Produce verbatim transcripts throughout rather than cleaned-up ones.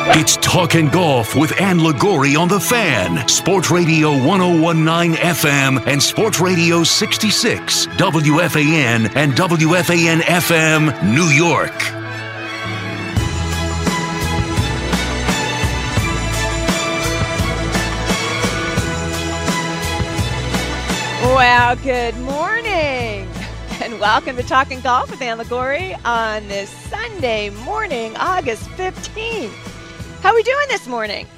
It's Talkin' Golf with Ann Liguori on The Fan. Sports Radio one oh one point nine F M and Sports Radio sixty-six, W F A N and W F A N F M, New York. Well, good morning, and welcome to Talkin' Golf with Ann Liguori on this Sunday morning, August fifteenth. How are we doing this morning?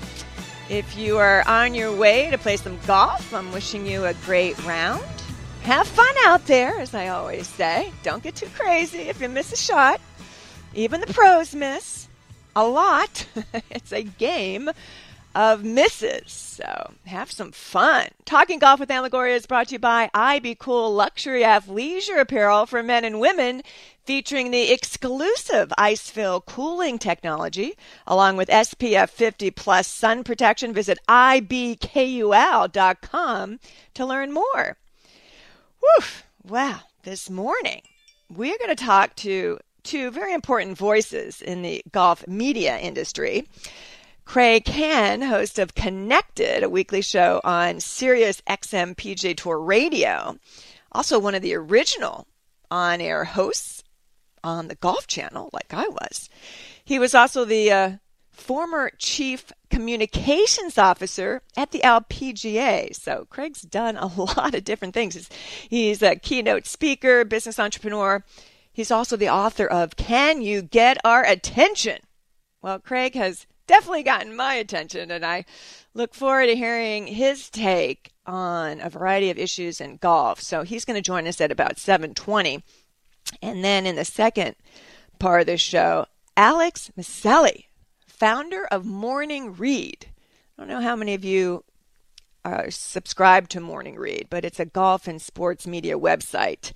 If you are on your way to play some golf, I'm wishing you a great round. Have fun out there, as I always say. Don't get too crazy if you miss a shot. Even the pros miss a lot. It's a game of misses, so have some fun. Talking Golf with Ann Liguori is brought to you by I Be Cool Luxury Athleisure Apparel for men and women, featuring the exclusive Ice-Fill cooling technology, along with S P F fifty plus sun protection. Visit I B K U L dot com to learn more. Whew! Wow, this morning we're going to talk to two very important voices in the golf media industry. Craig Kann, host of Connected, a weekly show on Sirius X M P G A Tour Radio, also one of the original on-air hosts on the Golf Channel, like I was. He was also the uh, former chief communications officer at the L P G A. So Craig's done a lot of different things. He's, he's a keynote speaker, business entrepreneur. He's also the author of Can You Get Our Attention? Well, Craig has definitely gotten my attention, and I look forward to hearing his take on a variety of issues in golf. So he's going to join us at about seven twenty. And then in the second part of the show, Alex Maselli, founder of Morning Read. I don't know how many of you are subscribed to Morning Read, but it's a golf and sports media website.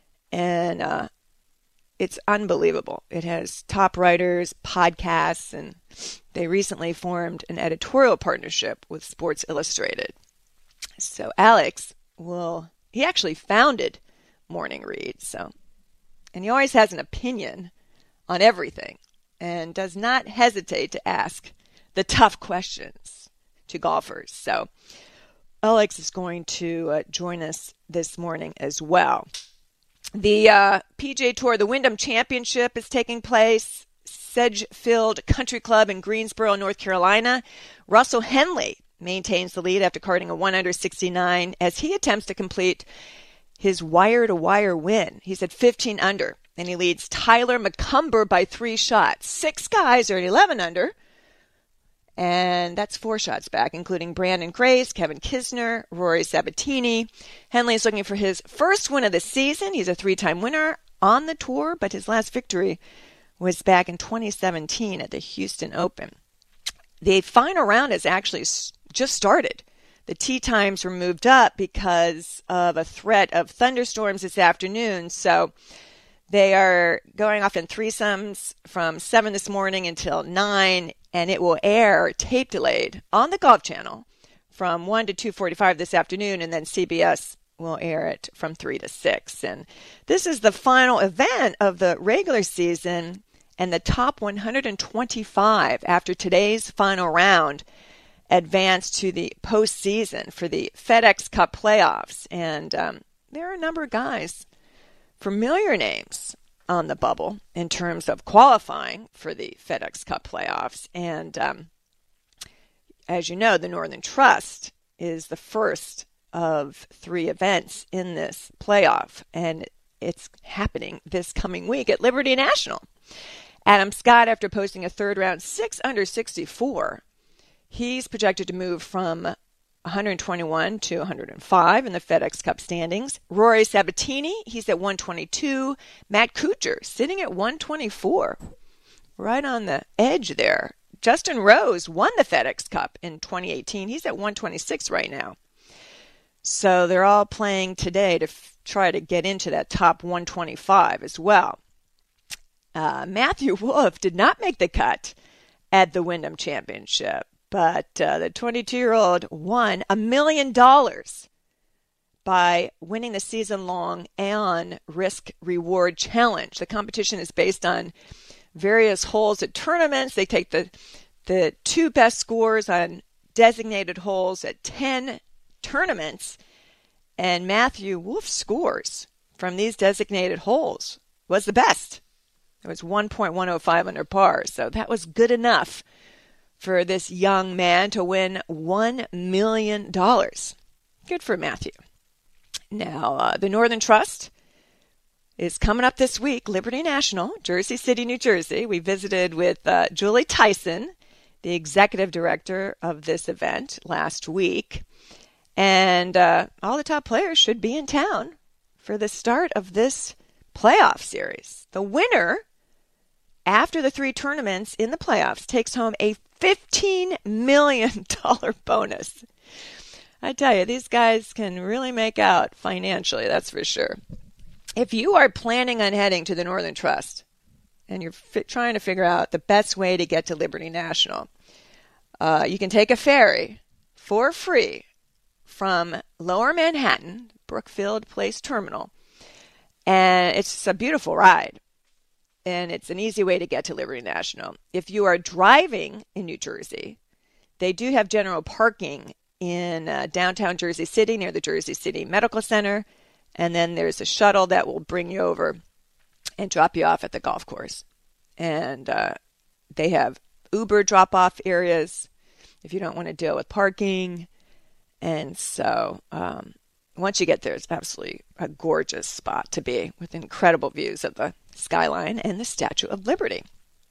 And uh, it's unbelievable. It has top writers, podcasts, and they recently formed an editorial partnership with Sports Illustrated. So Alex will, he actually founded Morning Read. So, and he always has an opinion on everything and does not hesitate to ask the tough questions to golfers. So Alex is going to uh, join us this morning as well. The uh, P G A Tour, the Wyndham Championship is taking place. Sedgefield Country Club in Greensboro, North Carolina. Russell Henley maintains the lead after carding a one under sixty-nine as he attempts to complete his wire-to-wire win. He's at fifteen under, and he leads Tyler McCumber by three shots. Six guys are at eleven under, and that's four shots back, including Brandon Grace, Kevin Kisner, Rory Sabatini. Henley is looking for his first win of the season. He's a three-time winner on the tour, but his last victory was back in twenty seventeen at the Houston Open. The final round has actually just started. The tee times were moved up because of a threat of thunderstorms this afternoon, so they are going off in threesomes from seven this morning until nine, and it will air tape delayed on the Golf Channel from one to two forty-five this afternoon, and then C B S will air it from three to six. And this is the final event of the regular season, and the top one hundred twenty-five after today's final round advanced to the postseason for the FedEx Cup playoffs. And um, there are a number of guys, familiar names on the bubble in terms of qualifying for the FedEx Cup playoffs. And um, as you know, the Northern Trust is the first of three events in this playoff, and it's happening this coming week at Liberty National. Adam Scott, after posting a third round six under sixty-four, he's projected to move from one hundred twenty-one to one hundred five in the FedEx Cup standings. Rory Sabatini, he's at one twenty-two. Matt Kuchar sitting at one twenty-four, right on the edge there. Justin Rose won the FedEx Cup in twenty eighteen. He's at one twenty-six right now. So they're all playing today to f- try to get into that top one twenty-five as well. Uh, Matthew Wolff did not make the cut at the Wyndham Championship, but uh, the twenty-two-year-old won a million dollars by winning the season-long Aon Risk Reward Challenge. The competition is based on various holes at tournaments. They take the the two best scores on designated holes at ten tournaments. And Matthew Wolff's scores from these designated holes was the best. It was one point one oh five under par. So that was good enough for this young man to win one million dollars. Good for Matthew. Now, uh, the Northern Trust is coming up this week, Liberty National, Jersey City, New Jersey. We visited with uh, Julie Tyson, the executive director of this event, last week. And uh, all the top players should be in town for the start of this playoff series. The winner, after the three tournaments in the playoffs, takes home a fifteen million dollars bonus. I tell you, these guys can really make out financially, that's for sure. If you are planning on heading to the Northern Trust and you're fi- trying to figure out the best way to get to Liberty National, uh, you can take a ferry for free from Lower Manhattan, Brookfield Place Terminal, and it's a beautiful ride, and it's an easy way to get to Liberty National. If you are driving in New Jersey, they do have general parking in uh, downtown Jersey City near the Jersey City Medical Center. And then there's a shuttle that will bring you over and drop you off at the golf course. And uh, they have Uber drop-off areas if you don't want to deal with parking. And so um, once you get there, it's absolutely a gorgeous spot to be with incredible views of the skyline and the Statue of Liberty.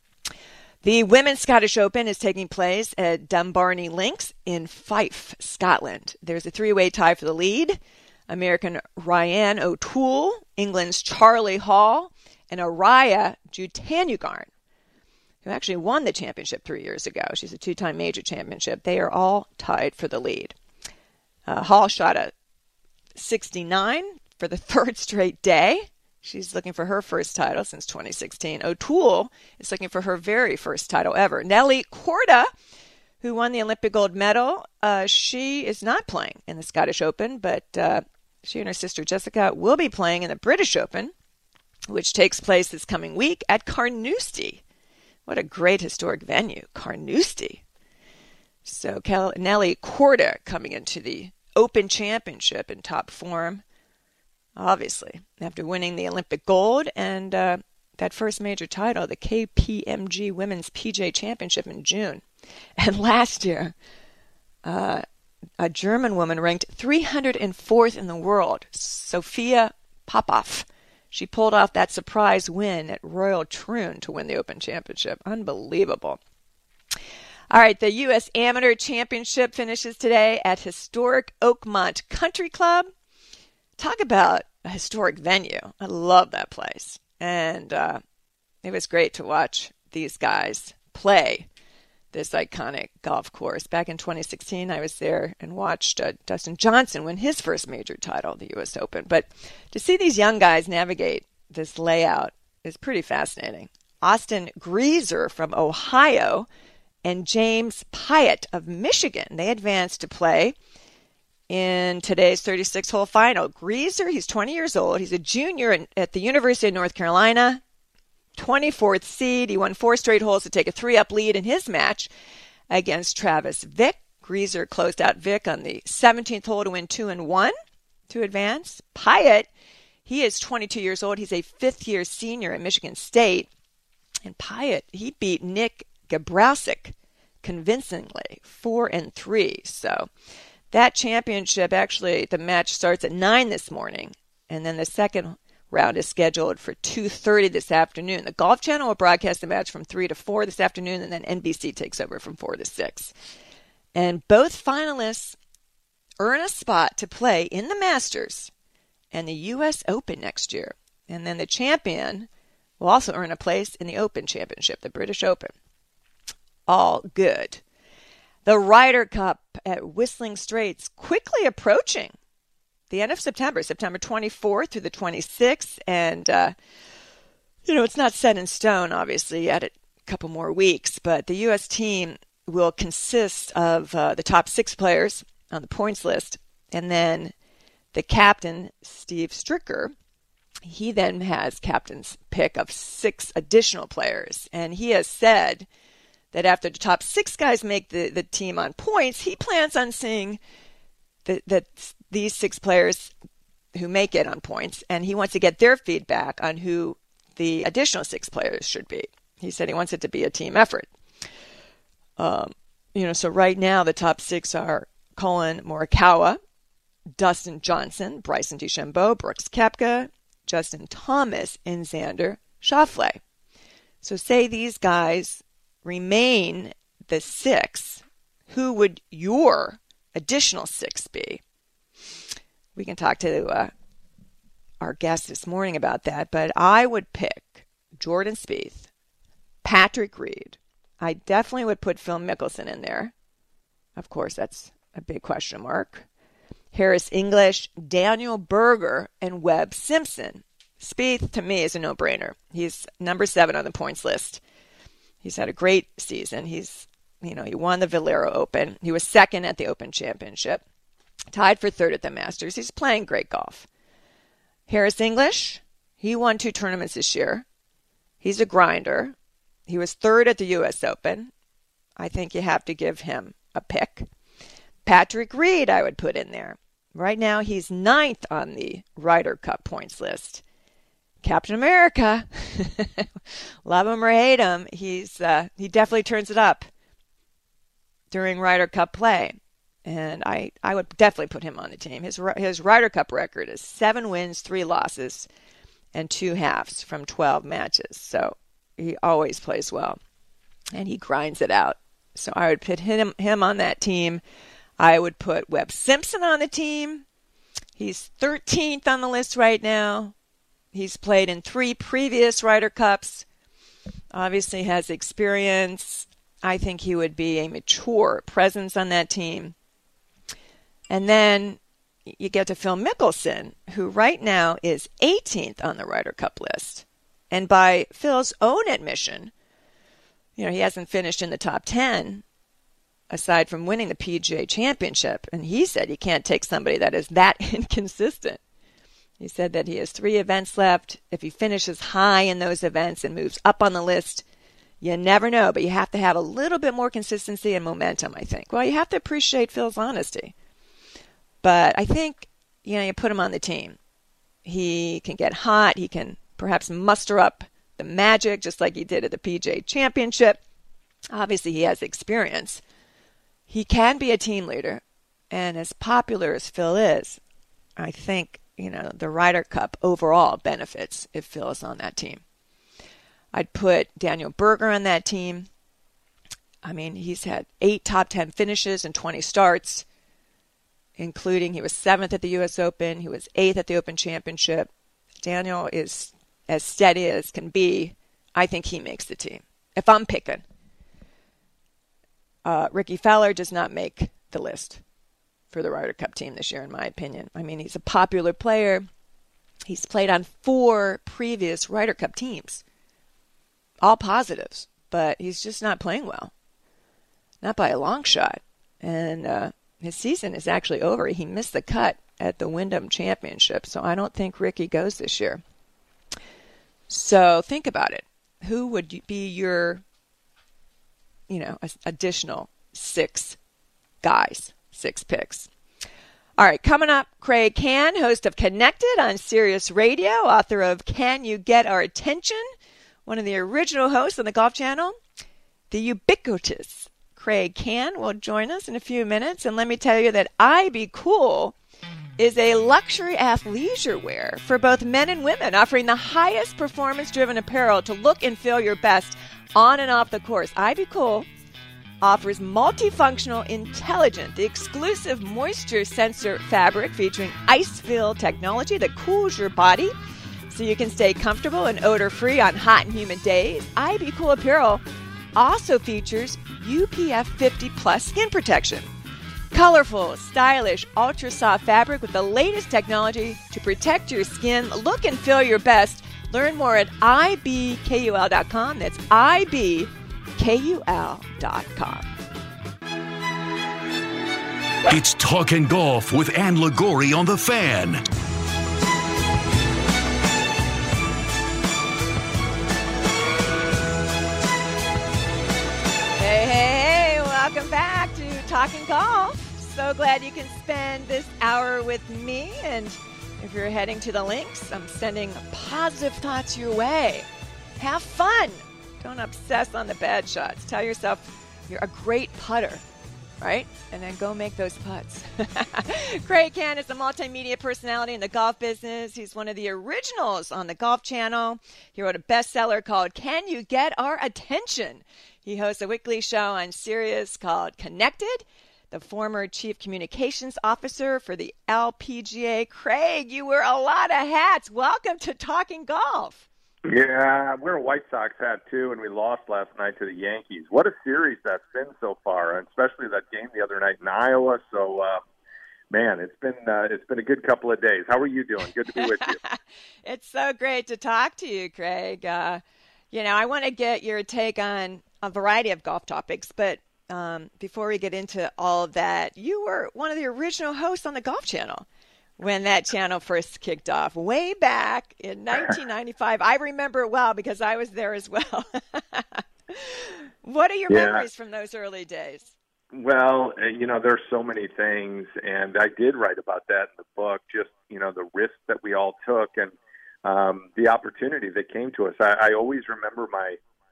The Women's Scottish Open is taking place at Dumbarton Links in Fife, Scotland. There's a three-way tie for the lead. American Ryan O'Toole, England's Charlie Hall, and Araya Jutanugarn, who actually won the championship three years ago. She's a two-time major championship. They are all tied for the lead. Uh, Hall shot a sixty-nine for the third straight day. She's looking for her first title since twenty sixteen. O'Toole is looking for her very first title ever. Nelly Korda, who won the Olympic gold medal, uh, she is not playing in the Scottish Open, but uh, she and her sister Jessica will be playing in the British Open, which takes place this coming week at Carnoustie. What a great historic venue, Carnoustie. So Kel- Nelly Korda coming into the Open Championship in top form, obviously, after winning the Olympic gold and uh, that first major title, the K P M G Women's P G A Championship in June. And last year, uh, a German woman ranked three hundred fourth in the world, Sophia Popov. She pulled off that surprise win at Royal Troon to win the Open Championship. Unbelievable. All right, the U S Amateur Championship finishes today at historic Oakmont Country Club. Talk about a historic venue. I love that place. And uh, it was great to watch these guys play this iconic golf course. Back in twenty sixteen, I was there and watched uh, Dustin Johnson win his first major title, the U S Open. But to see these young guys navigate this layout is pretty fascinating. Austin Greaser from Ohio and James Pyatt of Michigan, they advanced to play in today's thirty-six hole final. Greaser, he's twenty years old. He's a junior in, at the University of North Carolina. twenty-fourth seed. He won four straight holes to take a three-up lead in his match against Travis Vick. Greaser closed out Vick on the seventeenth hole to win two and one to advance. Pyatt, he is twenty-two years old. He's a fifth-year senior at Michigan State. And Pyatt, he beat Nick Gabrowczyk convincingly, four and three. So that championship, actually, the match starts at nine this morning, and then the second round is scheduled for two thirty this afternoon. The Golf Channel will broadcast the match from three to four this afternoon, and then N B C takes over from four to six. And both finalists earn a spot to play in the Masters and the U S Open next year. And then the champion will also earn a place in the Open Championship, the British Open. All good. The Ryder Cup at Whistling Straits quickly approaching the end of September, September twenty-fourth through the twenty-sixth. And, uh, you know, it's not set in stone, obviously, yet a couple more weeks. But the U S team will consist of uh, the top six players on the points list. And then the captain, Steve Stricker, he then has captain's pick of six additional players. And he has said that after the top six guys make the, the team on points, he plans on seeing that, that these six players who make it on points, and he wants to get their feedback on who the additional six players should be. He said he wants it to be a team effort. Um, you know, so right now the top six are Colin Morikawa, Dustin Johnson, Bryson DeChambeau, Brooks Koepka, Justin Thomas, and Xander Schauffele. So say these guys remain the six, who would your additional six be? We can talk to uh, our guest this morning about that, but I would pick Jordan Spieth, Patrick Reed. I definitely would put Phil Mickelson in there. Of course, that's a big question mark. Harris English, Daniel Berger, and Webb Simpson. Spieth, to me, is a no-brainer. He's number seven on the points list. He's had a great season. He's, you know, he won the Valero Open. He was second at the Open Championship, tied for third at the Masters. He's playing great golf. Harris English, he won two tournaments this year. He's a grinder. He was third at the U S Open. I think you have to give him a pick. Patrick Reed, I would put in there. Right now, he's ninth on the Ryder Cup points list. Captain America, love him or hate him, he's uh, he definitely turns it up during Ryder Cup play. And I, I would definitely put him on the team. His his Ryder Cup record is seven wins, three losses, and two halves from twelve matches. So he always plays well, and he grinds it out. So I would put him him on that team. I would put Webb Simpson on the team. He's thirteenth on the list right now. He's played in three previous Ryder Cups. Obviously has experience. I think he would be a mature presence on that team. And then you get to Phil Mickelson, who right now is eighteenth on the Ryder Cup list. And by Phil's own admission, you know, he hasn't finished in the top ten, aside from winning the P G A Championship. And he said you can't take somebody that is that inconsistent. He said that he has three events left. If he finishes high in those events and moves up on the list, you never know. But you have to have a little bit more consistency and momentum, I think. Well, you have to appreciate Phil's honesty. But I think, you know, you put him on the team. He can get hot. He can perhaps muster up the magic just like he did at the P G A Championship. Obviously, he has experience. He can be a team leader. And as popular as Phil is, I think, you know, the Ryder Cup overall benefits if Phil is on that team. I'd put Daniel Berger on that team. I mean, he's had eight top ten finishes and twenty starts, including he was seventh at the U S Open. He was eighth at the Open Championship. Daniel is as steady as can be. I think he makes the team. If I'm picking. Uh, Ricky Fowler does not make the list for the Ryder Cup team this year, in my opinion. I mean, he's a popular player. He's played on four previous Ryder Cup teams. All positives, but he's just not playing well. Not by a long shot. And uh, his season is actually over. He missed the cut at the Wyndham Championship, so I don't think Ricky goes this year. So think about it. Who would be your, you know, additional six guys? Six picks. All right, coming up, Craig Kann, host of Connected on Sirius Radio, author of Can You Get Our Attention? One of the original hosts on the Golf Channel. The ubiquitous Craig Kann will join us in a few minutes. And let me tell you that I Be Cool is a luxury athleisure wear for both men and women, offering the highest performance-driven apparel to look and feel your best on and off the course. I Be Cool offers multifunctional, intelligent, the exclusive moisture sensor fabric featuring ice-fill technology that cools your body so you can stay comfortable and odor-free on hot and humid days. I Be Cool apparel also features U P F fifty plus skin protection. Colorful, stylish, ultra-soft fabric with the latest technology to protect your skin, look and feel your best. Learn more at I B K U L dot com. That's I B K U L dot com. It's Talkin' Golf with Ann Liguori on The Fan. back to Talking Golf. So glad you can spend this hour with me. And if you're heading to the links, I'm sending positive thoughts your way. Have fun. Don't obsess on the bad shots. Tell yourself you're a great putter, right? And then go make those putts. Craig Kent is a multimedia personality in the golf business. He's one of the originals on the Golf Channel. He wrote a bestseller called Can You Get Our Attention? He hosts a weekly show on Sirius called Connected. The former chief communications officer for the L P G A. Craig, you wear a lot of hats. Welcome to Talking Golf. Yeah, we're a White Sox hat too, and we lost last night to the Yankees. What a series that's been so far, and especially that game the other night in Iowa. So, uh, man, it's been uh, it's been a good couple of days. How are you doing? Good to be with you. It's so great to talk to you, Craig. Uh, you know, I want to get your take on a variety of golf topics, but um, before we get into all of that, you were one of the original hosts on the Golf Channel when that channel first kicked off, way back in nineteen ninety-five. I remember it well because I was there as well. What are your yeah. memories from those early days? Well, you know, there's so many things, and I did write about that in the book, just, you know, the risks that we all took and um, the opportunity that came to us. I, I always remember my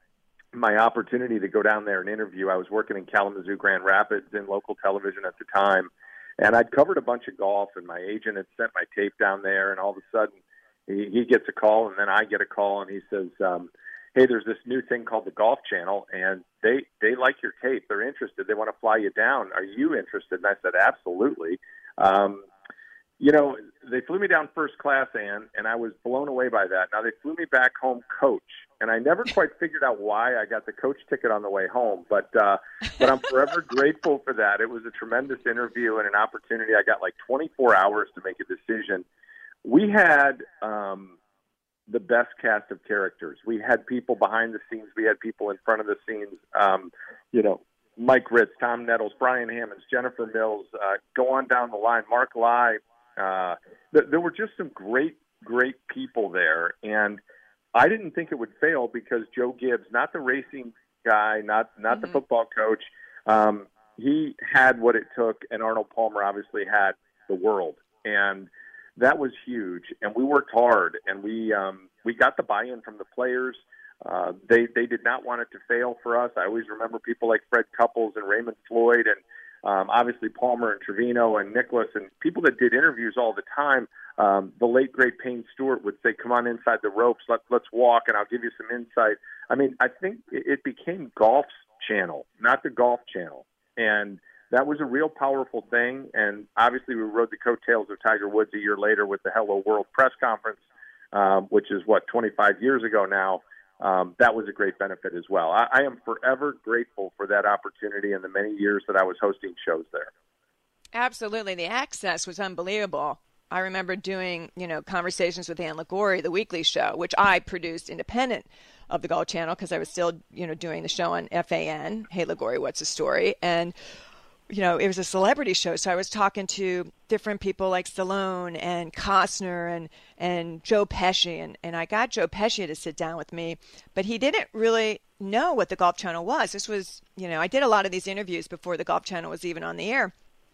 my opportunity to go down there and interview. I was working in Kalamazoo, Grand Rapids in local television at the time, and I'd covered a bunch of golf, and my agent had sent my tape down there, and all of a sudden he, he gets a call, and then I get a call, and he says, um, hey, there's this new thing called the Golf Channel, and they, they like your tape. They're interested. They want to fly you down. Are you interested? And I said, absolutely. Um, you know, they flew me down first class, Ann, and I was blown away by that. Now, they flew me back home coach, and I never quite figured out why I got the coach ticket on the way home, but uh, but I'm forever grateful for that. It was a tremendous interview and an opportunity. I got like twenty-four hours to make a decision. We had um, the best cast of characters. We had people behind the scenes. We had people in front of the scenes, um, you know, Mike Ritz, Tom Nettles, Brian Hammonds, Jennifer Mills, uh, go on down the line, Mark Lai. Uh, th- there were just some great, great people there, and I didn't think it would fail because Joe Gibbs, not the racing guy, not not mm-hmm. the football coach, um, he had what it took, and Arnold Palmer obviously had the world, and that was huge. And we worked hard, and we um, we got the buy-in from the players. Uh, they they did not want it to fail for us. I always remember people like Fred Couples and Raymond Floyd, and um, obviously Palmer and Trevino and Nicholas, and people that did interviews all the time. Um, the late, great Payne Stewart would say, come on inside the ropes, let, let's walk, and I'll give you some insight. I mean, I think it became Golf's channel, not the Golf Channel. And that was a real powerful thing. And obviously we rode the coattails of Tiger Woods a year later with the Hello World press conference, um, which is, what, twenty-five years ago now. Um, that was a great benefit as well. I, I am forever grateful for that opportunity and the many years that I was hosting shows there. Absolutely. The access was unbelievable. I remember doing, you know, conversations with Ann Liguori, the weekly show, which I produced independent of the Golf Channel because I was still, you know, doing the show on F A N, Hey Liguori, What's the Story? And, you know, it was a celebrity show. So I was talking to different people like Stallone and Costner and, and Joe Pesci. And, and I got Joe Pesci to sit down with me, but he didn't really know what the Golf Channel was. This was, you know, I did a lot of these interviews before the Golf Channel was even on the air.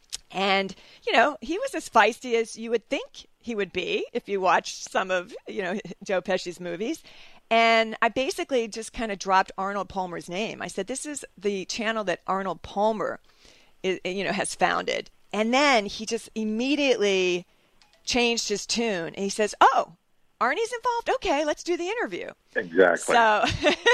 And, you know, he was as feisty as you would think he would be if you watched some of, you know, Joe Pesci's movies. And I basically just kind of dropped Arnold Palmer's name. I said, this is the channel that Arnold Palmer, is, you know, has founded. And then he just immediately changed his tune. And he says, oh, Arnie's involved? Okay, let's do the interview. Exactly. So...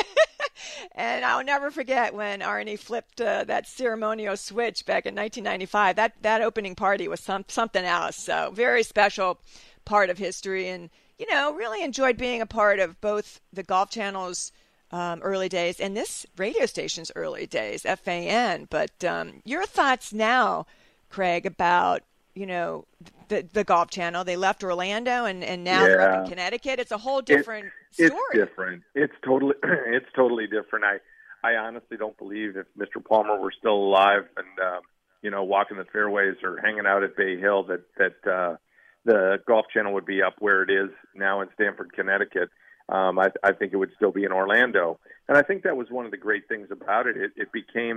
And I'll never forget when Arnie flipped uh, that ceremonial switch back in nineteen ninety-five. That that opening party was some, something else. So very special part of history. And, you know, really enjoyed being a part of both the Golf Channel's um, early days and this radio station's early days, F A N. But um, your thoughts now, Craig, about, you know, the, the Golf Channel. They left Orlando and, and now yeah. they're up in Connecticut. It's a whole different it, story. It's different. It's totally, it's totally different. I, I honestly don't believe if Mister Palmer were still alive and, um, you know, walking the fairways or hanging out at Bay Hill, that, that uh, the Golf Channel would be up where it is now in Stamford, Connecticut. Um, I, I think it would still be in Orlando. And I think that was one of the great things about it. It, it became a,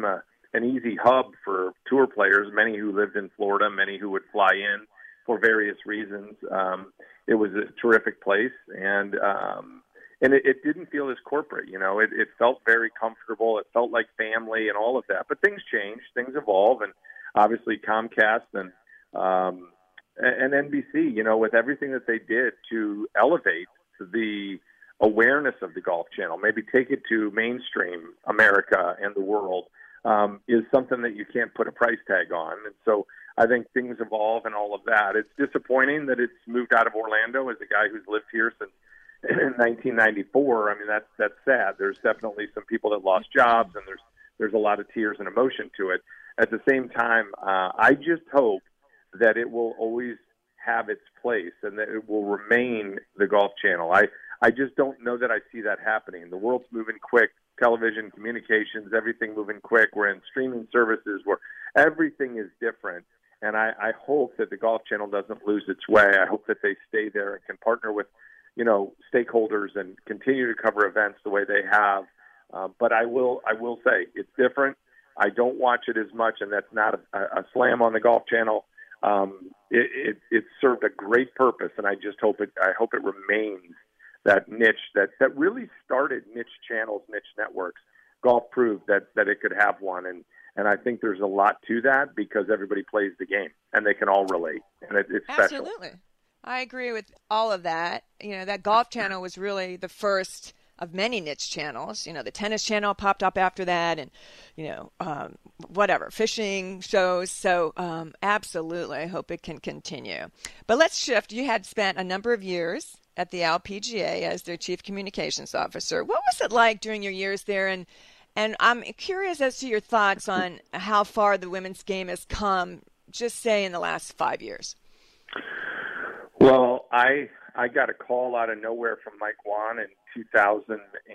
an easy hub for tour players, many who lived in Florida, many who would fly in for various reasons. Um, it was a terrific place, and um, and it, it didn't feel as corporate. You know, it, it felt very comfortable. It felt like family and all of that. But things change, things evolve, and obviously Comcast and um, and N B C, you know, with everything that they did to elevate the awareness of the Golf Channel, maybe take it to mainstream America and the world, um, is something that you can't put a price tag on. And so I think things evolve and all of that. It's disappointing that it's moved out of Orlando as a guy who's lived here since nineteen ninety-four. I mean, that's that's sad. There's definitely some people that lost jobs, and there's there's a lot of tears and emotion to it. At the same time, uh, I just hope that it will always have its place and that it will remain the Golf Channel. I, I just don't know that I see that happening. The world's moving quick, television, communications, everything moving quick. We're in streaming services where everything is different. And I, I hope that the Golf Channel doesn't lose its way. I hope that they stay there and can partner with, you know, stakeholders and continue to cover events the way they have. Uh, but I will, I will say it's different. I don't watch it as much, and that's not a, a slam on the Golf Channel. Um, it, it, it served a great purpose, and I just hope it. I hope it remains that niche that, that really started niche channels, niche networks. Golf proved that, that it could have one, and, and I think there's a lot to that because everybody plays the game and they can all relate, and it, it's special. Absolutely, I agree with all of that. You know, that Golf Channel was really the first of many niche channels. You know, the tennis channel popped up after that, and, you know, um, whatever, fishing shows. So um, absolutely, I hope it can continue. But let's shift. You had spent a number of years at the L P G A as their chief communications officer. What was it like during your years there? And and I'm curious as to your thoughts on how far the women's game has come, just say in the last five years. Well, I I got a call out of nowhere from Mike Whan in two thousand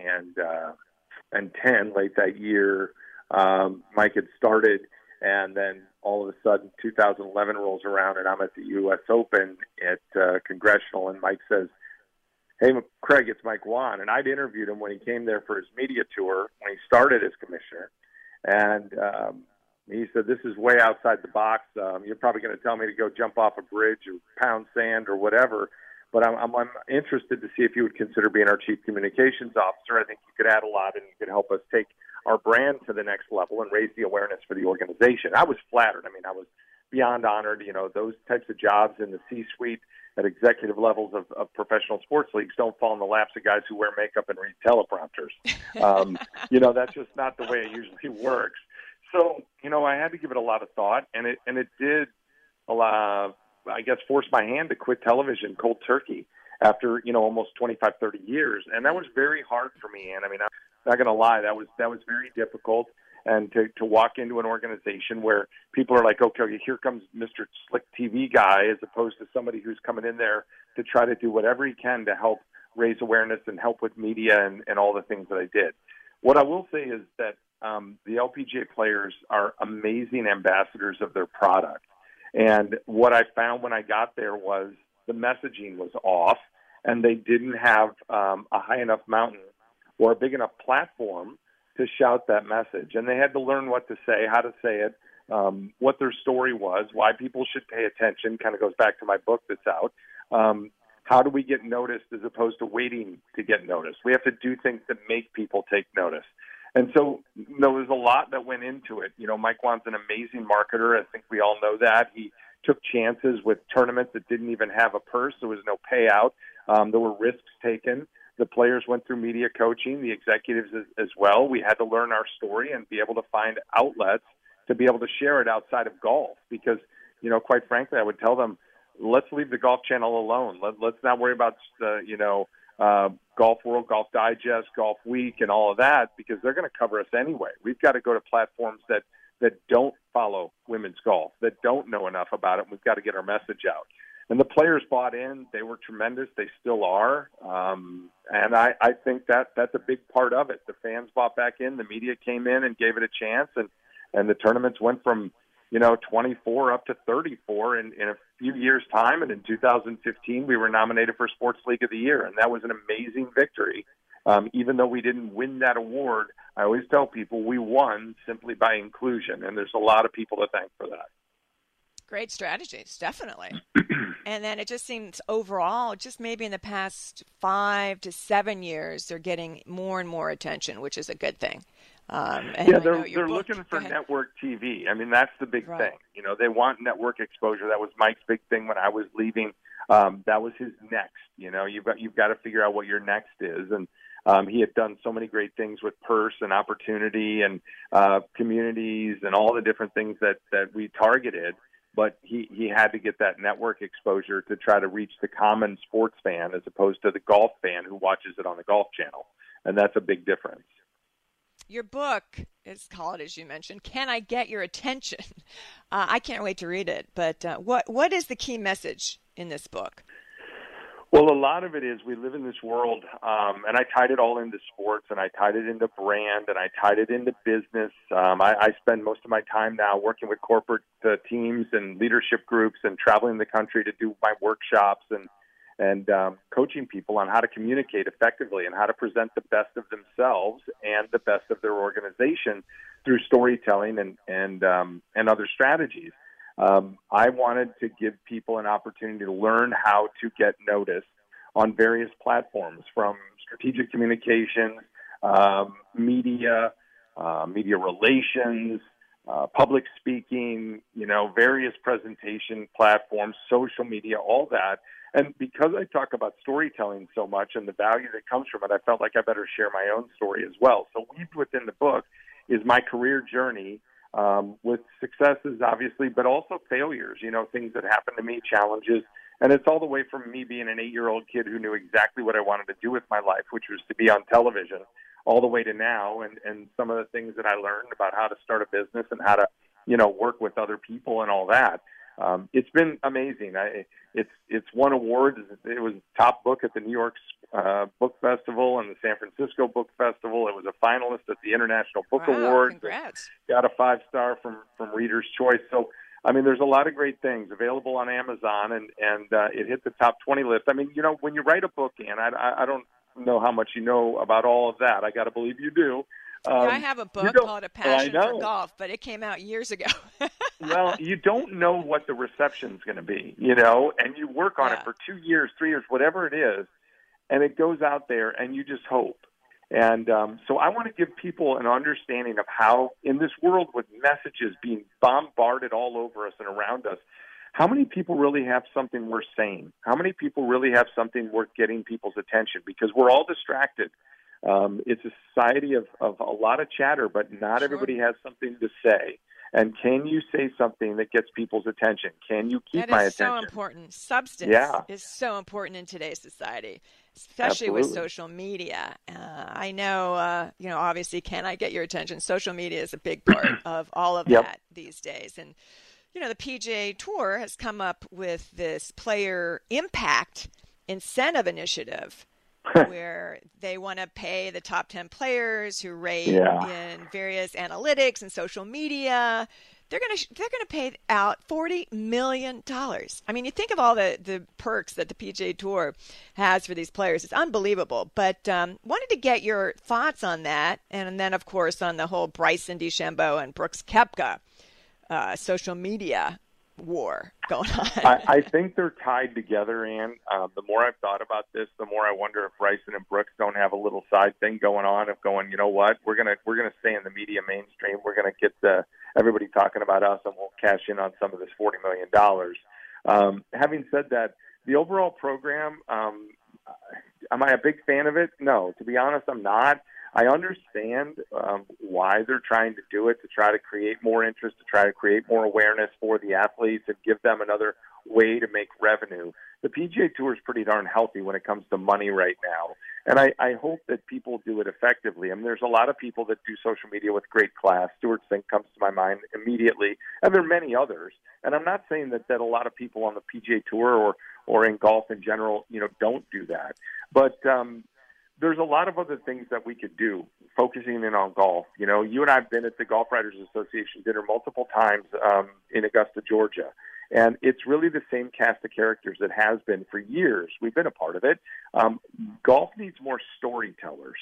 ten, late that year. Um, Mike had started, and then all of a sudden two thousand eleven rolls around, and I'm at the U S Open at uh, Congressional, and Mike says, "Hey, Craig, it's Mike Whan." And I'd interviewed him when he came there for his media tour when he started as commissioner. And um, he said, "This is way outside the box. Um, you're probably going to tell me to go jump off a bridge or pound sand or whatever. But I'm, I'm, I'm interested to see if you would consider being our chief communications officer. I think you could add a lot and you could help us take our brand to the next level and raise the awareness for the organization." I was flattered. I mean, I was beyond honored. You know, those types of jobs in the C-suite at executive levels of, of professional sports leagues don't fall in the laps of guys who wear makeup and read teleprompters. Um, you know, that's just not the way it usually works. So, you know, I had to give it a lot of thought, and it and it did allow, I guess, force my hand to quit television cold turkey after, you know, almost twenty-five, thirty years. And that was very hard for me. And I mean, I'm not going to lie, that was, that was very difficult. And to, to walk into an organization where people are like, okay, here comes Mister Slick T V guy, as opposed to somebody who's coming in there to try to do whatever he can to help raise awareness and help with media and, and all the things that I did. What I will say is that um, the L P G A players are amazing ambassadors of their product. And what I found when I got there was the messaging was off, and they didn't have um, a high enough mountain or a big enough platform to shout that message. And they had to learn what to say, how to say it, um, what their story was, why people should pay attention, kind of goes back to my book that's out. Um, how do we get noticed as opposed to waiting to get noticed? We have to do things that make people take notice. And so there was a lot that went into it. You know, Mike Whan's an amazing marketer. I think we all know that. He took chances with tournaments that didn't even have a purse. There was no payout. Um, there were risks taken. The players went through media coaching, the executives as, as well. We had to learn our story and be able to find outlets to be able to share it outside of golf because, you know, quite frankly, I would tell them, let's leave the Golf Channel alone. Let, let's not worry about, uh, you know, uh, Golf World, Golf Digest, Golf Week, and all of that because they're going to cover us anyway. We've got to go to platforms that, that don't follow women's golf, that don't know enough about it. We've got to get our message out. And the players bought in. They were tremendous. They still are. Um, and I, I think that that's a big part of it. The fans bought back in. The media came in and gave it a chance. And, and the tournaments went from, you know, twenty-four up to thirty-four in, in a few years' time. And in two thousand fifteen, we were nominated for Sports League of the Year. And that was an amazing victory. Um, even though we didn't win that award, I always tell people we won simply by inclusion, and there's a lot of people to thank for that. Great strategies, definitely. And then it just seems overall, just maybe in the past five to seven years, they're getting more and more attention, which is a good thing. Um, and yeah, I they're they're book, looking for network T V. I mean, that's the big right. thing. You know, they want network exposure. That was Mike's big thing when I was leaving. Um, that was his next. You know, you've got you've got to figure out what your next is, and um, he had done so many great things with Purse and Opportunity and uh, communities and all the different things that that we targeted. But he, he had to get that network exposure to try to reach the common sports fan as opposed to the golf fan who watches it on the Golf Channel. And that's a big difference. Your book is called, as you mentioned, Can I Get Your Attention? Uh, I can't wait to read it. But uh, what what is the key message in this book? Well, a lot of it is we live in this world, um, and I tied it all into sports, and I tied it into brand, and I tied it into business. Um, I, I spend most of my time now working with corporate uh, teams and leadership groups and traveling the country to do my workshops and and um, coaching people on how to communicate effectively and how to present the best of themselves and the best of their organization through storytelling and and um, and other strategies. Um, I wanted to give people an opportunity to learn how to get noticed on various platforms, from strategic communications, um, media, uh, media relations, uh, public speaking, you know, various presentation platforms, social media, all that. And because I talk about storytelling so much and the value that comes from it, I felt like I better share my own story as well. So weaved within the book is my career journey, um, with successes, obviously, but also failures, you know, things that happened to me, challenges. And it's all the way from me being an eight-year-old kid who knew exactly what I wanted to do with my life, which was to be on television, all the way to now, and, and some of the things that I learned about how to start a business and how to, you know, work with other people and all that. Um, it's been amazing. I, it's it's won awards. It was top book at the New York uh, Book Festival and the San Francisco Book Festival. It was a finalist at the International Book wow, Awards. Congrats. Got a five star from from Reader's Choice. So I mean, there's a lot of great things available on Amazon, and and uh, it hit the top twenty list. I mean, you know, when you write a book, Ann, I, I don't know how much you know about all of that. I got to believe you do. Um, yeah, I have a book called A Passion for Golf, but it came out years ago. Well, you don't know what the reception's going to be, you know, and you work on yeah. it for two years, three years, whatever it is, and it goes out there, and you just hope. And um, so I want to give people an understanding of how, in this world with messages being bombarded all over us and around us, how many people really have something worth saying? How many people really have something worth getting people's attention? Because we're all distracted. Um, it's a society of, of a lot of chatter, but not sure. everybody has something to say. And can you say something that gets people's attention? Can you keep that my is attention? So important. Substance yeah. is so important in today's society, especially Absolutely. with social media. Uh, I know, uh, you know, obviously, can I get your attention? Social media is a big part of all of yep. that these days. And, you know, the P G A Tour has come up with this player impact incentive initiative where they want to pay the top ten players who rate yeah. in various analytics and social media. They're going to they're going to pay out forty million dollars. I mean, you think of all the, the perks that the P G A Tour has for these players. It's unbelievable. But um, wanted to get your thoughts on that, and then, of course, on the whole Bryson DeChambeau and Brooks Koepka uh, social media war going on. I, I think they're tied together, Ann. Um, the more I've thought about this, the more I wonder if Bryson and Brooks don't have a little side thing going on of going, you know what, we're gonna we're gonna stay in the media mainstream. We're gonna get the, everybody talking about us, and we'll cash in on some of this forty million dollars. Um, having said that, the overall program, um, am I a big fan of it? No, to be honest, I'm not. I understand um, why they're trying to do it, to try to create more interest, to try to create more awareness for the athletes and give them another way to make revenue. The P G A Tour is pretty darn healthy when it comes to money right now, and I, I hope that people do it effectively. I mean, there's a lot of people that do social media with great class. Stuart Sink comes to my mind immediately, and there are many others. And I'm not saying that, that a lot of people on the P G A Tour or, or in golf in general, you know, don't do that. But um, there's a lot of other things that we could do, focusing in on golf. You know, you and I have been at the Golf Writers Association dinner multiple times um, in Augusta, Georgia. And it's really the same cast of characters that has been for years. We've been a part of it. Um, golf needs more storytellers.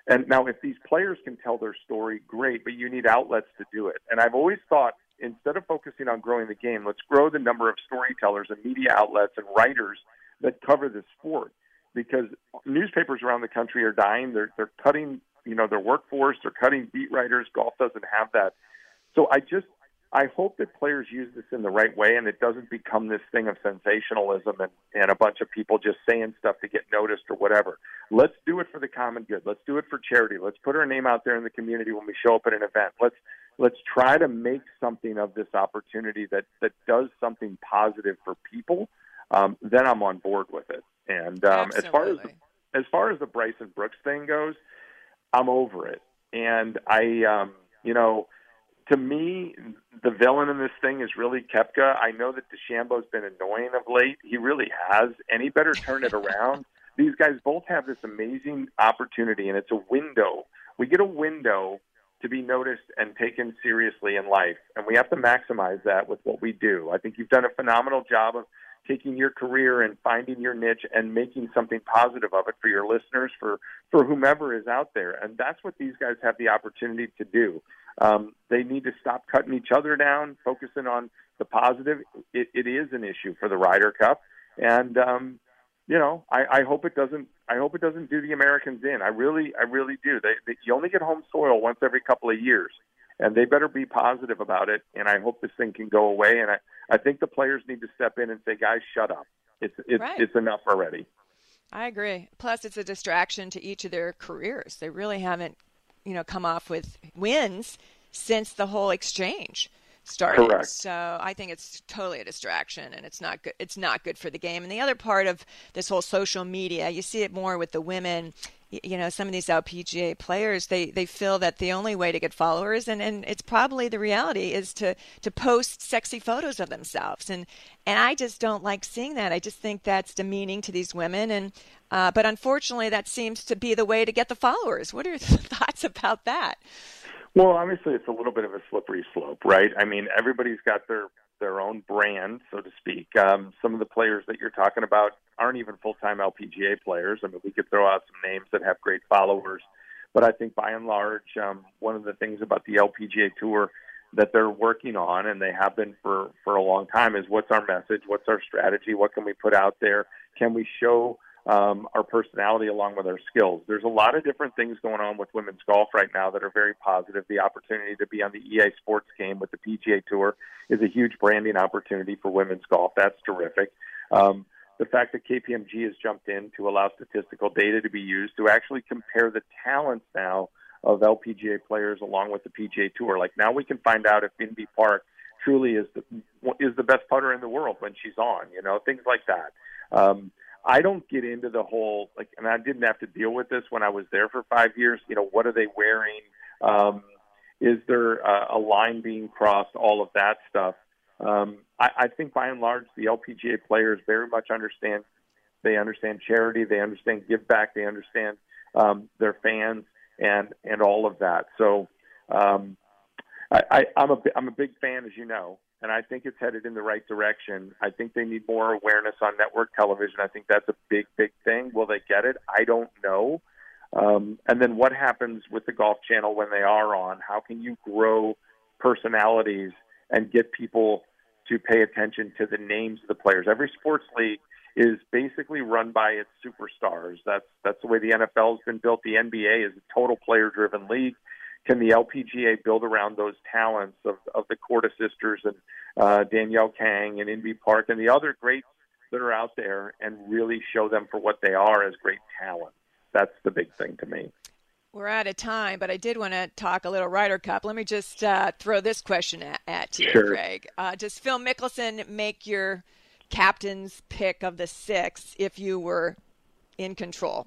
And now if these players can tell their story, great, but you need outlets to do it. And I've always thought, instead of focusing on growing the game, let's grow the number of storytellers and media outlets and writers that cover the sport, because newspapers around the country are dying. They're, they're cutting, you know, their workforce. They're cutting beat writers. Golf doesn't have that. So I just, I hope that players use this in the right way and it doesn't become this thing of sensationalism and, and a bunch of people just saying stuff to get noticed or whatever. Let's do it for the common good. Let's do it for charity. Let's put our name out there in the community when we show up at an event. Let's let's try to make something of this opportunity that, that does something positive for people. Um, then I'm on board with it. And um, as far as the, as far as the Bryson Brooks thing goes, I'm over it. And I, um, you know, to me, the villain in this thing is really Koepka. I know that DeChambeau's been annoying of late. He really has, and he better turn it around. These guys both have this amazing opportunity, and it's a window. We get a window to be noticed and taken seriously in life, and we have to maximize that with what we do. I think you've done a phenomenal job of taking your career and finding your niche and making something positive of it for your listeners, for, for whomever is out there. And that's what these guys have the opportunity to do. Um, they need to stop cutting each other down, focusing on the positive. It, it is an issue for the Ryder Cup. And, um, you know, I, I hope it doesn't, I hope it doesn't do the Americans in. I really, I really do. They, they, you only get home soil once every couple of years, and they better be positive about it. And I hope this thing can go away. And I, I think the players need to step in and say, guys, shut up. It's, it's, right. it's enough already. I agree. Plus, it's a distraction to each of their careers. They really haven't, you know, come off with wins since the whole exchange started. Correct. So I think it's totally a distraction, and it's not good. It's not good for the game. And the other part of this whole social media, you see it more with the women. You know, some of these L P G A players, they, they feel that the only way to get followers, and, and it's probably the reality, is to, to post sexy photos of themselves. And and I just don't like seeing that. I just think that's demeaning to these women. And uh, but unfortunately, that seems to be the way to get the followers. What are your thoughts about that? Well, obviously, it's a little bit of a slippery slope, right? I mean, everybody's got their, their own brand, so to speak. Um, some of the players that you're talking about aren't even full-time L P G A players. I mean, we could throw out some names that have great followers. But I think by and large, um, one of the things about the L P G A Tour that they're working on, and they have been for, for a long time, is what's our message, what's our strategy, what can we put out there, can we show um, our personality along with our skills. There's a lot of different things going on with women's golf right now that are very positive. The opportunity to be on the E A Sports game with the P G A Tour is a huge branding opportunity for women's golf. That's terrific. Um, the fact that K P M G has jumped in to allow statistical data to be used to actually compare the talents now of L P G A players along with the P G A Tour. Like, now we can find out if Inbee Park truly is the, is the best putter in the world when she's on, you know, things like that. Um, I don't get into the whole, like, and I didn't have to deal with this when I was there for five years. You know, what are they wearing? Um, is there a, a line being crossed? All of that stuff. Um, I, I think by and large, the L P G A players very much understand. They understand charity. They understand give back. They understand um, their fans and and all of that. So um, I, I, I'm a I'm a big fan, as you know. And I think it's headed in the right direction. I think they need more awareness on network television. I think that's a big, big thing. Will they get it? I don't know. Um, and then what happens with the Golf Channel when they are on? How can you grow personalities and get people to pay attention to the names of the players? Every sports league is basically run by its superstars. That's that's the way the N F L has been built. The N B A is a total player-driven league. Can the L P G A build around those talents of, of the Korda sisters and uh, Danielle Kang and Inbee Park and the other greats that are out there and really show them for what they are as great talent? That's the big thing to me. We're out of time, but I did want to talk a little Ryder Cup. Let me just uh, throw this question at, at you, sure. Greg. Uh, does Phil Mickelson make your captain's pick of the six if you were in control?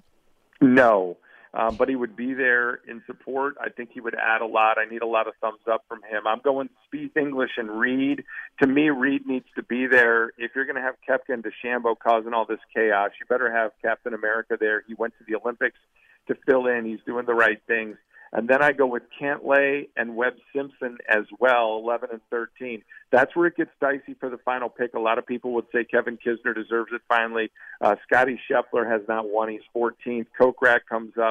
No. Um, but he would be there in support. I think he would add a lot. I need a lot of thumbs up from him. I'm going Spieth, English, and Reed. To me, Reed needs to be there. If you're going to have Koepka and DeChambeau causing all this chaos, you better have Captain America there. He went to the Olympics to fill in. He's doing the right things. And then I go with Cantlay and Webb Simpson as well, eleven and thirteen. That's where it gets dicey for the final pick. A lot of people would say Kevin Kisner deserves it finally. Uh, Scotty Scheffler has not won. He's fourteenth. Kokrak comes up.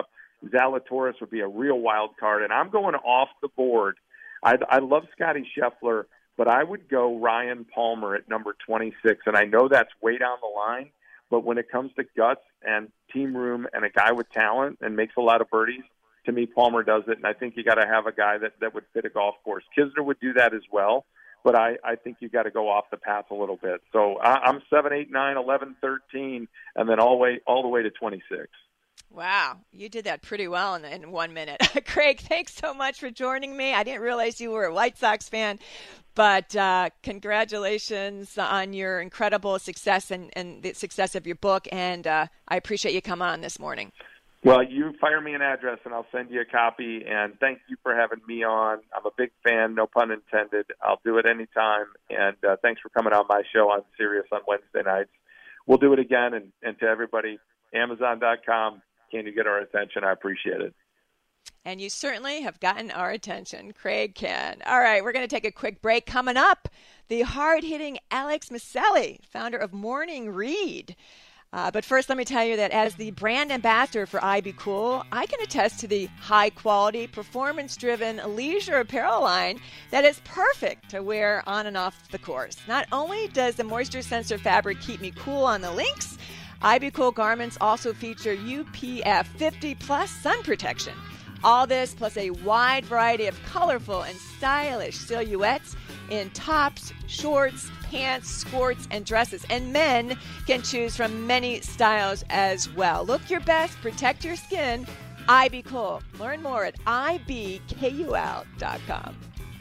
Zalatoris would be a real wild card. And I'm going off the board. I, I love Scotty Scheffler, but I would go Ryan Palmer at number twenty-six. And I know that's way down the line, but when it comes to guts and team room and a guy with talent and makes a lot of birdies, to me, Palmer does it. And I think you got to have a guy that, that would fit a golf course. Kisner would do that as well, but I, I think you got to go off the path a little bit. So I, I'm seven, eight, nine, eleven, thirteen, and then all the way, all the way to twenty-six. Wow, you did that pretty well in, in one minute. Craig, thanks so much for joining me. I didn't realize you were a White Sox fan, but uh, congratulations on your incredible success and, and the success of your book, and uh, I appreciate you coming on this morning. Well, you fire me an address, and I'll send you a copy, and thank you for having me on. I'm a big fan, no pun intended. I'll do it anytime, and uh, thanks for coming on my show on Sirius on Wednesday nights. We'll do it again, and, and to everybody, Amazon dot com. Can you get our attention? I appreciate it. And you certainly have gotten our attention. Craig can. All right, we're going to take a quick break. Coming up, the hard-hitting Alex Maselli, founder of Morning Read. Uh, but first, let me tell you that as the brand ambassador for I Be Cool, I can attest to the high-quality, performance-driven leisure apparel line that is perfect to wear on and off the course. Not only does the moisture sensor fabric keep me cool on the links, I Be Cool garments also feature U P F fifty plus sun protection. All this plus a wide variety of colorful and stylish silhouettes in tops, shorts, pants, skirts, and dresses. And men can choose from many styles as well. Look your best, protect your skin. I Be Cool. Learn more at I B K U L dot com.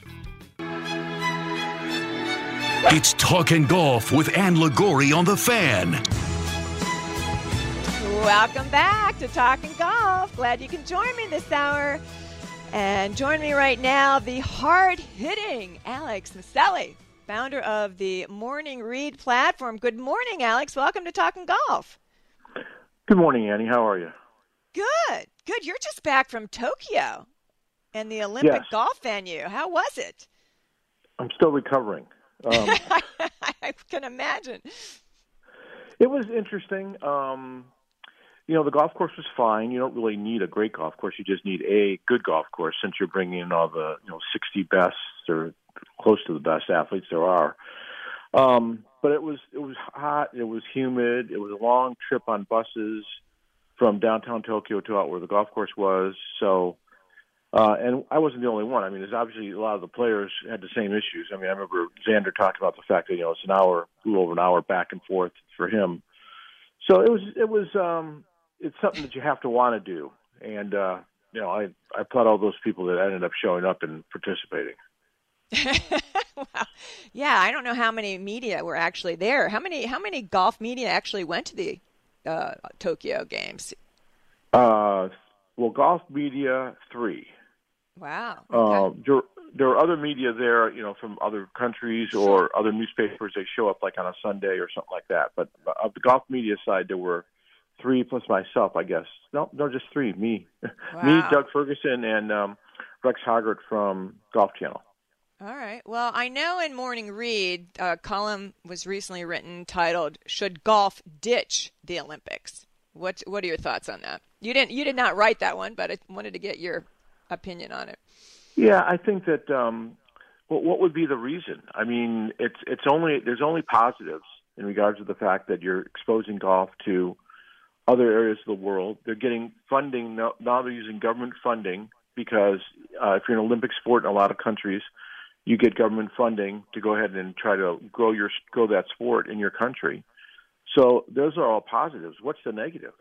It's Talkin' Golf with Ann Liguori on The Fan. Welcome back to Talkin' Golf. Glad you can join me this hour. And join me right now, the hard-hitting Alex Maselli, founder of the Morning Read platform. Good morning, Alex. Welcome to Talkin' Golf. Good morning, Annie. How are you? Good. Good. You're just back from Tokyo and the Olympic yes. golf venue. How was it? I'm still recovering. Um, I can imagine. It was interesting. Um, you know, the golf course was fine. You don't really need a great golf course. You just need a good golf course since you're bringing in all the, you know, sixty best or close to the best athletes there are. Um, but it was it was hot. It was humid. It was a long trip on buses from downtown Tokyo to out where the golf course was. So, uh, and I wasn't the only one. I mean, there's obviously a lot of the players had the same issues. I mean, I remember Xander talked about the fact that, you know, it's an hour, a little over an hour back and forth for him. So it was, it was, um, it's something that you have to want to do. And, uh, you know, I, I applaud all those people that ended up showing up and participating. Wow. Yeah, I don't know how many media were actually there. How many, how many golf media actually went to the uh, Tokyo Games? Uh, well, golf media, three. Wow. Okay. Uh, there, there are other media there, you know, from other countries or other newspapers. They show up like on a Sunday or something like that. But of the golf media side, there were three plus myself, I guess. No, no, just three. Me, wow. me, Doug Ferguson, and um, Rex Hoggart from Golf Channel. All right. Well, I know in Morning Read, a column was recently written titled "Should Golf Ditch the Olympics?" What What are your thoughts on that? You didn't You did not write that one, but I wanted to get your opinion on it. Yeah, I think that. Um, well, what would be the reason? I mean, it's it's only there's only positives in regards to the fact that you're exposing golf to other areas of the world. They're getting funding now. Now they're using government funding because uh, if you're an Olympic sport in a lot of countries, you get government funding to go ahead and try to grow your grow that sport in your country. So those are all positives. What's the negative?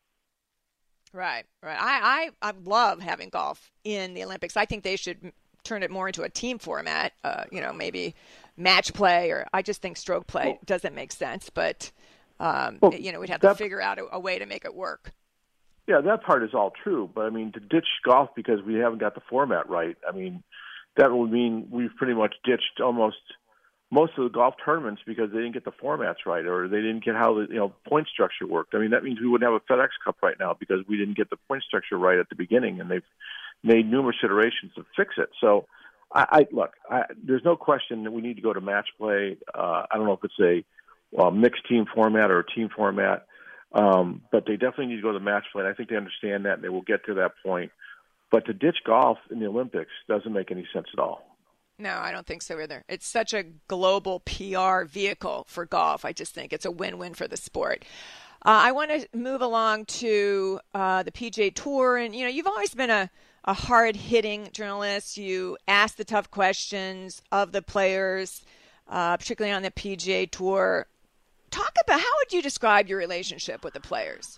Right, right. I, I, I love having golf in the Olympics. I think they should turn it more into a team format, uh, you know, maybe match play, or I just think stroke play well, doesn't make sense. But, um, well, you know, we'd have to figure out a, a way to make it work. Yeah, that part is all true. But, I mean, to ditch golf because we haven't got the format right, I mean, that would mean we've pretty much ditched almost most of the golf tournaments because they didn't get the formats right or they didn't get how the you know point structure worked. I mean, that means we wouldn't have a FedEx Cup right now because we didn't get the point structure right at the beginning, and they've made numerous iterations to fix it. So, I, I look, I, there's no question that we need to go to match play. Uh, I don't know if it's a well, mixed team format or a team format. Um, but they definitely need to go to the match play. And I think they understand that, and they will get to that point. But to ditch golf in the Olympics doesn't make any sense at all. No, I don't think so either. It's such a global P R vehicle for golf. I just think it's a win-win for the sport. Uh, I want to move along to uh, the P G A Tour. And, you know, you've always been a, a hard-hitting journalist. You ask the tough questions of the players, uh, particularly on the P G A Tour. Talk about, how would you describe your relationship with the players?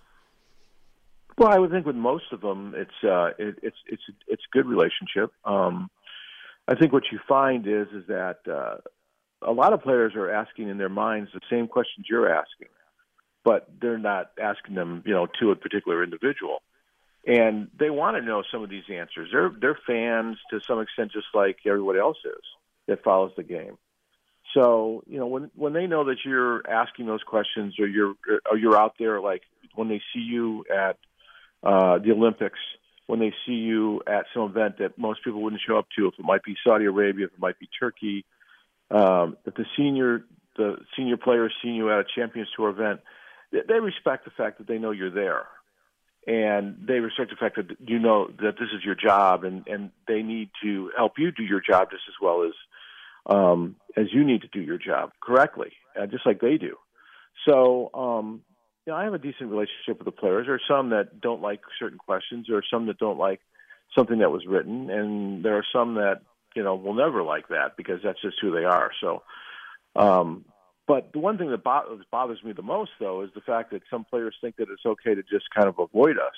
Well, I would think with most of them, it's uh, it, it's it's it's a good relationship. Um, I think what you find is is that uh, a lot of players are asking in their minds the same questions you're asking, but they're not asking them, you know, to a particular individual, and they want to know some of these answers. They're they're fans to some extent, just like everybody else is that follows the game. So, you know, when when they know that you're asking those questions, or you're or you're out there, like when they see you at uh, the Olympics, when they see you at some event that most people wouldn't show up to, if it might be Saudi Arabia, if it might be Turkey, um, if the senior the senior players see you at a Champions Tour event, they, they respect the fact that they know you're there, and they respect the fact that you know that this is your job, and, and they need to help you do your job just as well as um, as you need to do your job correctly, uh, just like they do. So, um, you know, I have a decent relationship with the players. There are some that don't like certain questions. There are some that don't like something that was written. And there are some that, you know, will never like that because that's just who they are. So, um, but the one thing that bo- bothers me the most, though, is the fact that some players think that it's okay to just kind of avoid us.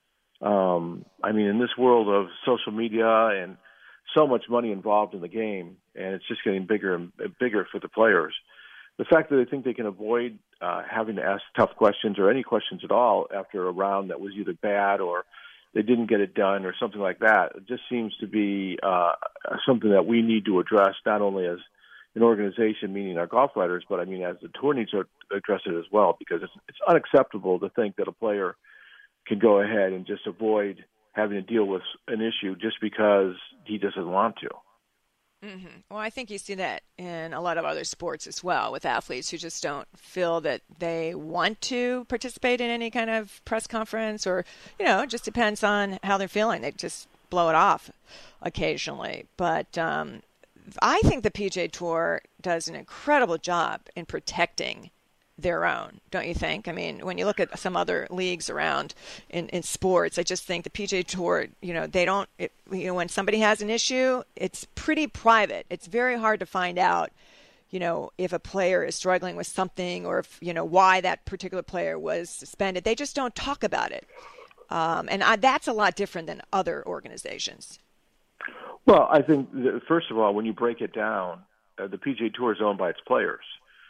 Um, I mean, in this world of social media and so much money involved in the game, and it's just getting bigger and bigger for the players, the fact that they think they can avoid uh, having to ask tough questions or any questions at all after a round that was either bad or they didn't get it done or something like that, it just seems to be uh, something that we need to address, not only as an organization, meaning our golf writers, but I mean as the tour needs to address it as well, because it's, it's unacceptable to think that a player can go ahead and just avoid having to deal with an issue just because he doesn't want to. Mm-hmm. Well, I think you see that in a lot of other sports as well, with athletes who just don't feel that they want to participate in any kind of press conference, or, you know, it just depends on how they're feeling. They just blow it off occasionally. But um, I think the P G A Tour does an incredible job in protecting their own, don't you think? I mean, when you look at some other leagues around in, in sports, I just think the P G A Tour, you know, they don't, it, you know, when somebody has an issue, it's pretty private. It's very hard to find out, you know, if a player is struggling with something, or if, you know, why that particular player was suspended. They just don't talk about it. Um, and I, that's a lot different than other organizations. Well, I think, that, first of all, when you break it down, uh, the P G A Tour is owned by its players.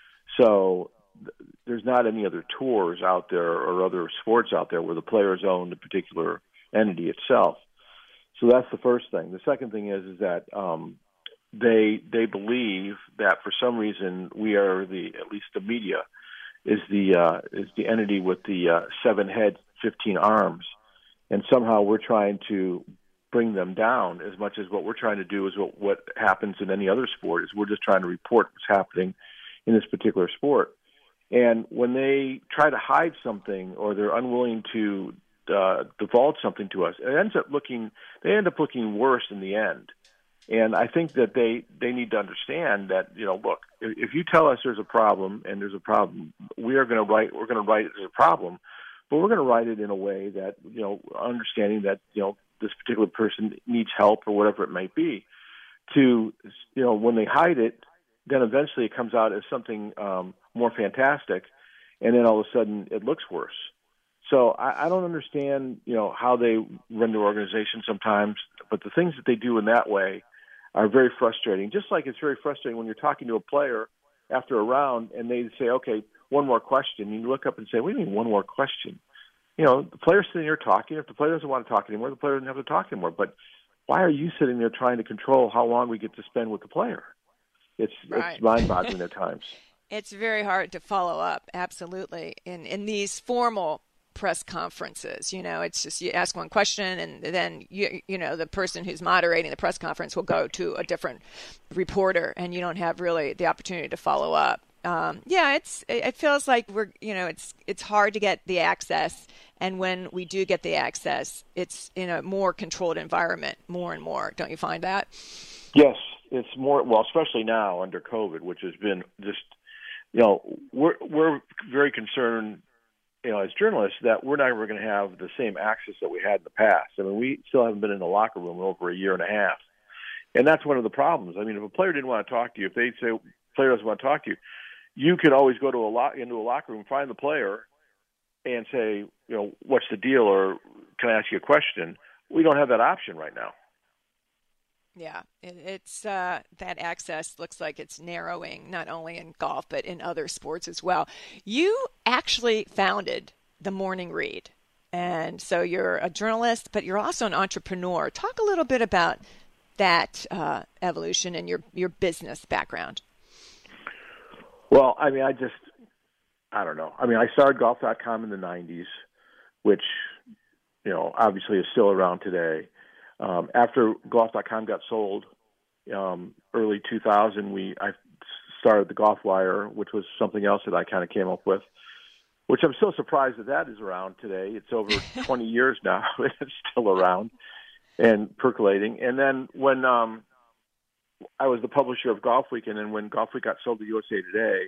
So there's not any other tours out there or other sports out there where the players own the particular entity itself. So that's the first thing. The second thing is is that um, they they believe that for some reason we are the, at least the media, is the uh, is the entity with the uh, seven heads, fifteen arms, and somehow we're trying to bring them down as much as what we're trying to do is what, what happens in any other sport. Is we're just trying to report what's happening in this particular sport. And when they try to hide something, or they're unwilling to uh, divulge something to us, it ends up looking, they end up looking worse in the end. And I think that they, they need to understand that, you know, look, if, if you tell us there's a problem and there's a problem, we are going to write, we're going to write it as a problem, but we're going to write it in a way that, you know, understanding that, you know, this particular person needs help or whatever it might be. To, you know, when they hide it, then eventually it comes out as something um, more fantastic, and then all of a sudden it looks worse. So I, I don't understand, you know, how they run their organization sometimes, but the things that they do in that way are very frustrating. Just like it's very frustrating when you're talking to a player after a round and they say, okay, one more question. You look up and say, what do you mean one more question? You know, the player's sitting here talking. If the player doesn't want to talk anymore, the player doesn't have to talk anymore. But why are you sitting there trying to control how long we get to spend with the player? It's, right. It's mind-boggling at times. It's very hard to follow up, absolutely, in, in these formal press conferences. You know, it's just you ask one question, and then, you you know, the person who's moderating the press conference will go to a different reporter, and you don't have really the opportunity to follow up. um, yeah, it's it feels like we're you know it's it's hard to get the access, and when we do get the access, it's in a more controlled environment, more and more. Don't you find that? Yes, it's more well, especially now under COVID, which has been just you know we're we're very concerned, you know, as journalists that we're never going to have the same access that we had in the past. I mean, we still haven't been in the locker room in over a year and a half, and that's one of the problems. I mean, if a player didn't want to talk to you, if they say player doesn't want to talk to you, you could always go to a lock into a locker room, find the player, and say, you know, what's the deal, or can I ask you a question? We don't have that option right now. Yeah, it, it's uh, that access looks like it's narrowing, not only in golf but in other sports as well. You actually founded the Morning Read, and so you're a journalist, but you're also an entrepreneur. Talk a little bit about that uh, evolution and your your business background. Well, I mean, I just, I don't know. I mean, I started golf dot com in the nineties, which, you know, obviously is still around today. Um, after golf dot com got sold, um, early two thousand, we I started the Golf Wire, which was something else that I kind of came up with, which I'm so surprised that that is around today. It's over twenty years now. It's still around and percolating. And then when um, I was the publisher of Golf Week, and then when Golf Week got sold to U S A Today,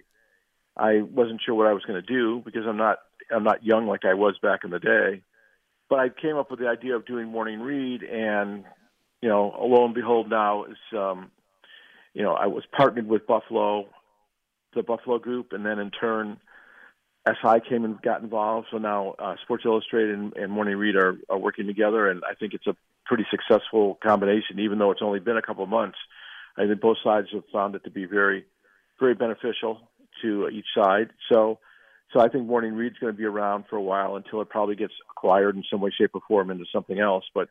I wasn't sure what I was going to do because I'm not I'm not young like I was back in the day. But I came up with the idea of doing Morning Read, and you know, lo and behold, now is um, you know I was partnered with Buffalo, the Buffalo Group, and then in turn, S I came and got involved. So now uh, Sports Illustrated and, and Morning Read are, are working together, and I think it's a pretty successful combination. Even though it's only been a couple of months, I think both sides have found it to be very, very beneficial to each side. So. So I think Morning Read's going to be around for a while until it probably gets acquired in some way, shape, or form into something else. But,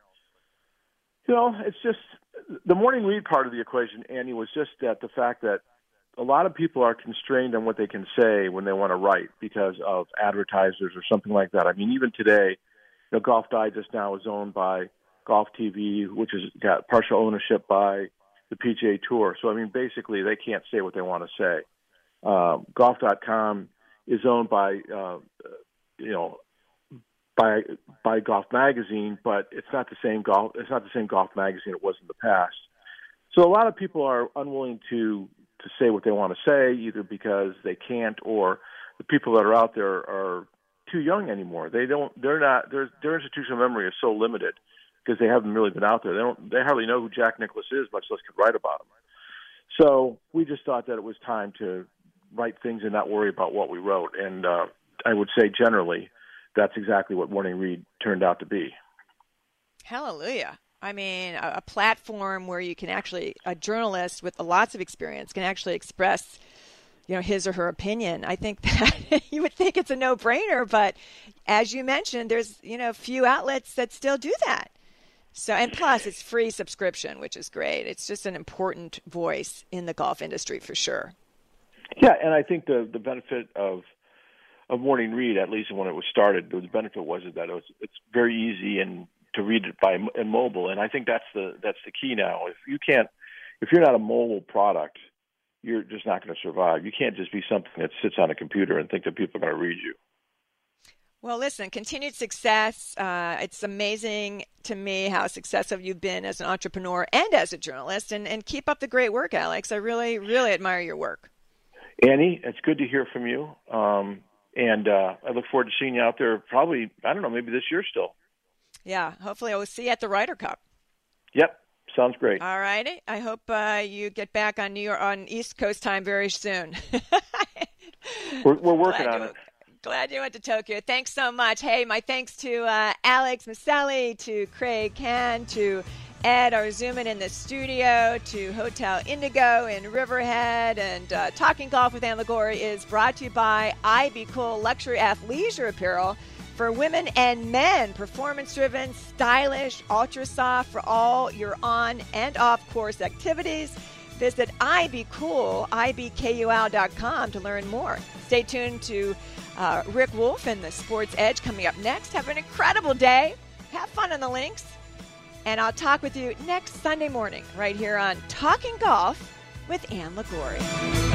you know, it's just the Morning Read part of the equation, Annie, was just that the fact that a lot of people are constrained on what they can say when they want to write because of advertisers or something like that. I mean, even today, you know, Golf Digest now is owned by Golf T V, which has got partial ownership by the P G A Tour. So, I mean, basically they can't say what they want to say. Um, golf dot com is owned by, uh, you know, by by Golf Magazine, but it's not the same golf. It's not the same Golf Magazine it was in the past. So a lot of people are unwilling to to say what they want to say, either because they can't, or the people that are out there are too young anymore. They don't. They're not. Their their institutional memory is so limited because they haven't really been out there. They don't. They hardly know who Jack Nicklaus is, much less could write about him. So we just thought that it was time to write things and not worry about what we wrote. And uh, I would say generally that's exactly what Morning Read turned out to be. Hallelujah. I mean, a, a platform where you can actually, a journalist with lots of experience can actually express, you know, his or her opinion. I think that you would think it's a no-brainer, but as you mentioned, there's, you know, few outlets that still do that. So, and plus it's free subscription, which is great. It's just an important voice in the golf industry for sure. Yeah, and I think the the benefit of of Morning Read, at least when it was started, the benefit was that it was it's very easy and to read it by in mobile, and I think that's the that's the key now. If you can't, if you're not a mobile product, you're just not going to survive. You can't just be something that sits on a computer and think that people are going to read you. Well, listen, continued success. Uh, it's amazing to me how successful you've been as an entrepreneur and as a journalist, and, and keep up the great work, Alex. I really, really admire your work. Annie, it's good to hear from you, um, and uh, I look forward to seeing you out there probably, I don't know, maybe this year still. Yeah, hopefully I will see you at the Ryder Cup. Yep, sounds great. All righty. I hope uh, you get back on New York on East Coast time very soon. we're, we're working glad on you, it. Glad you went to Tokyo. Thanks so much. Hey, my thanks to uh, Alex Maselli, to Craig Can, to Ed Arzuman in the studio, to Hotel Indigo in Riverhead, and uh, Talking Golf with Ann Liguori is brought to you by I Be Cool Luxury Athleisure Apparel for women and men. Performance-driven, stylish, ultra-soft for all your on- and off-course activities. Visit I Be Cool, I B K U L dot com to learn more. Stay tuned to uh, Rick Wolf and the Sports Edge coming up next. Have an incredible day. Have fun on the links. And I'll talk with you next Sunday morning right here on Talking Golf with Ann Liguori.